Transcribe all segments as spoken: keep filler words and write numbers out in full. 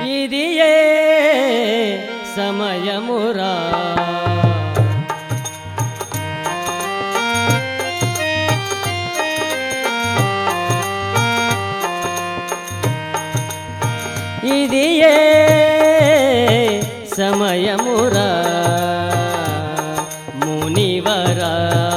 ఇది ఏ సమయమురా ఇది ఏ సమయమురా మునివరా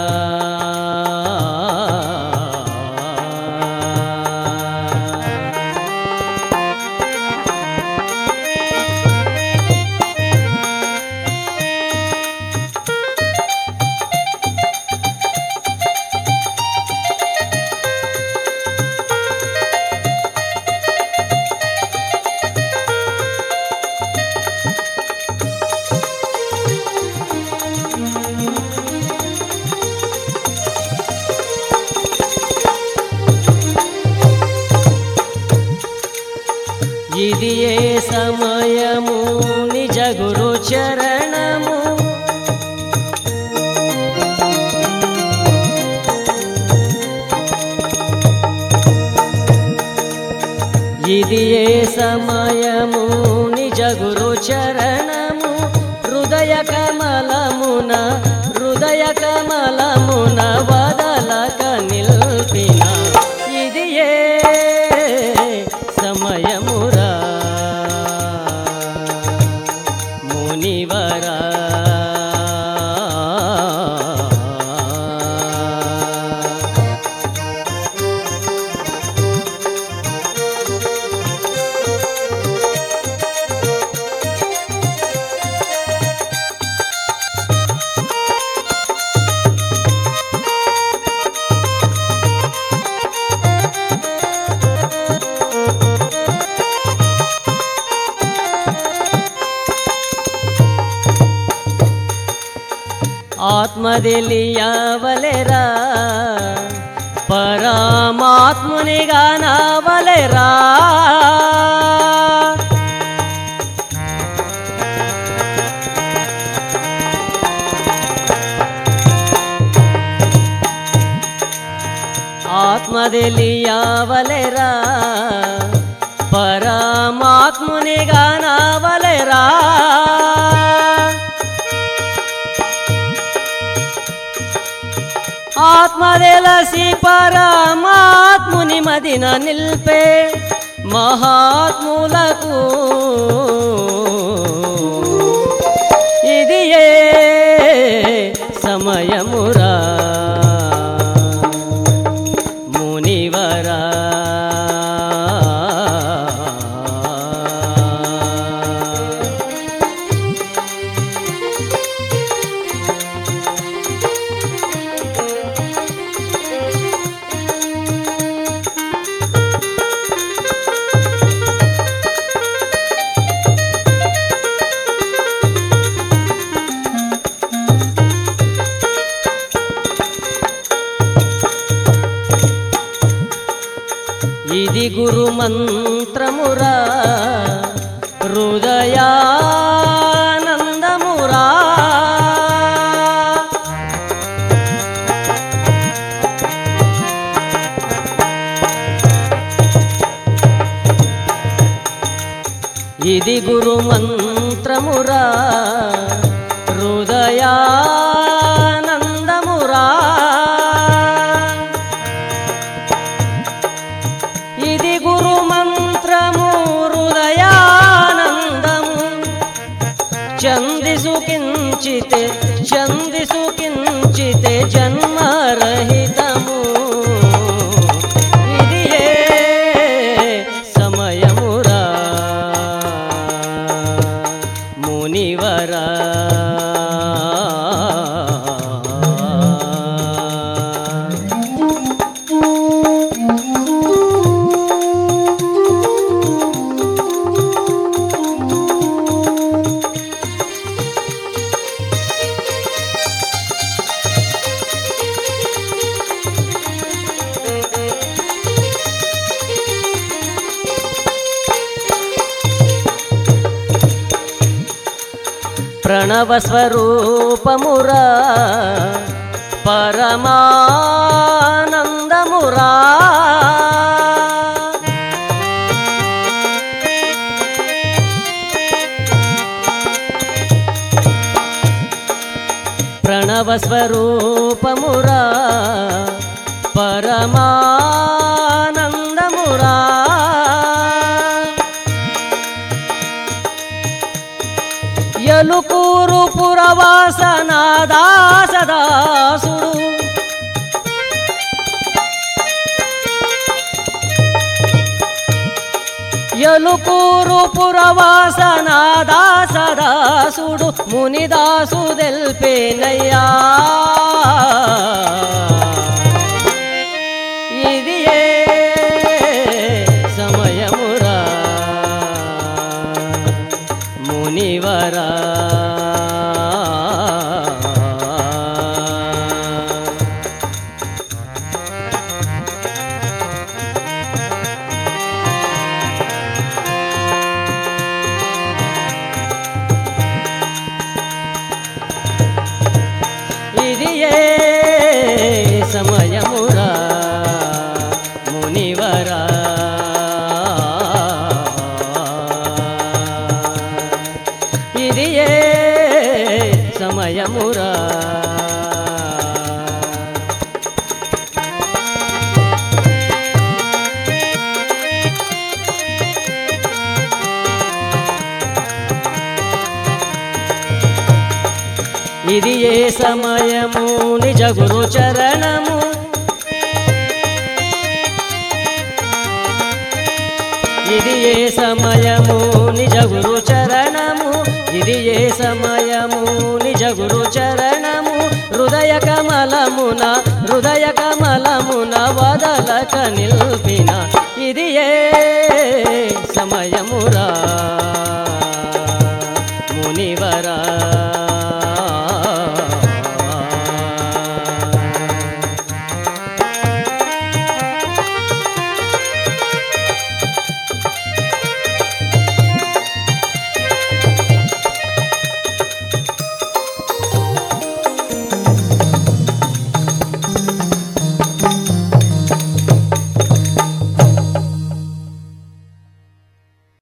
ఇది ఏ సమయము నిజ గురు చరణము ఇది ఏ సమయము నిజ గురు చరణము హృదయ కమలమున హృదయ కమలమున వదలక నిల్పిన ఇది ఏ సమయమురా మునివరా ఆత్మదెలియవలెరా పరమాత్ముని గానవలెరా ఆత్మదెలియవలెరా పరమాత్ముని గానవలెరా ఆత్మదెలసి పరమాత్ముని మదిన నిల్పే మహాత్ములకు ఇది ఏ సమయమురా మునివరా ఇది గురు మంత్రమురా హృదయానందమురా ఇది గురు మంత్రమురా హృదయానందమురా ఇది గురు మంత్రము హృదయానందము చందిసు కించితే చందిసు కించితే జన్మరహితము ఇది ఏ సమయమురా మునివరా ప్రణవ స్వరూపమురా పరమానందమురా ప్రణవస్వరూపమురా పరమానందమురా యలుకూరు పురవాసనాదాసదాసుడు యలుకూరు పురవాసనాదాసదాసుడు మునిదాసు దెల్పేనయ్యా ఇది ఏ సమయమురా మునివరా ఇది ఏ సమయమురా మునివరా ఇది ఏ సమయమురా ఇది ఏ సమయము నిజ గురు చరణము ఇది ఏ సమయము నిజ గురు చరణము ఇది ఏ సమయము నిజ గురు చరణము హృదయ కమలమున హృదయ కమలమున వదలక నిల్పిన ఇది ఏ సమయమురా